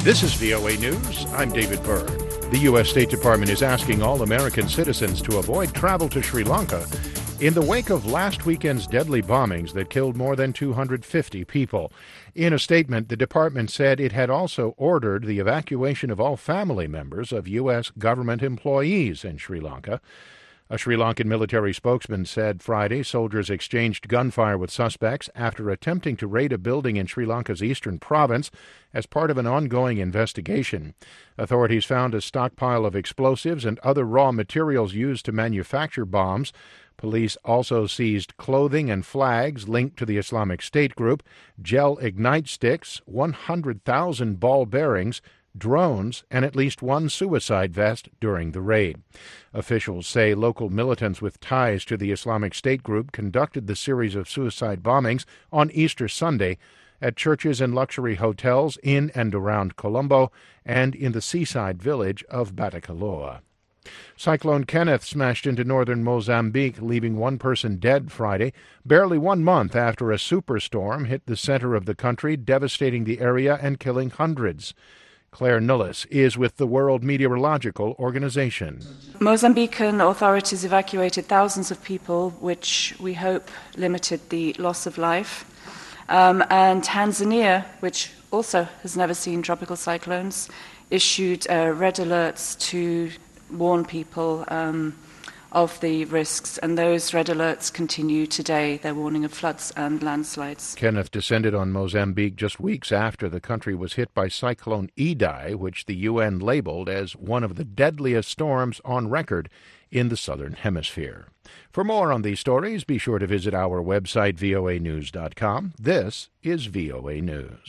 This is VOA News. I'm David Byrne. The U.S. State Department is asking all American citizens to avoid travel to Sri Lanka in the wake of last weekend's deadly bombings that killed more than 250 people. In a statement, the department said it had also ordered the evacuation of all family members of U.S. government employees in Sri Lanka. A Sri Lankan military spokesman said Friday soldiers exchanged gunfire with suspects after attempting to raid a building in Sri Lanka's eastern province as part of an ongoing investigation. Authorities found a stockpile of explosives and other raw materials used to manufacture bombs. Police also seized clothing and flags linked to the Islamic State group, gel ignite sticks, 100,000 ball bearings, drones, and at least one suicide vest during the raid. Officials say local militants with ties to the Islamic State group conducted the series of suicide bombings on Easter Sunday at churches and luxury hotels in and around Colombo and in the seaside village of Batticaloa. Cyclone Kenneth smashed into northern Mozambique, leaving one person dead Friday, barely 1 month after a superstorm hit the center of the country, devastating the area and killing hundreds. Claire Nullis is with the World Meteorological Organization. Mozambican authorities evacuated thousands of people, which we hope limited the loss of life. And Tanzania, which also has never seen tropical cyclones, issued red alerts to warn people of the risks, and those red alerts continue today. They're warning of floods and landslides. Kenneth descended on Mozambique just weeks after the country was hit by Cyclone Idai, which the UN labeled as one of the deadliest storms on record in the southern hemisphere. For more on these stories, be sure to visit our website, voanews.com. This is VOA News.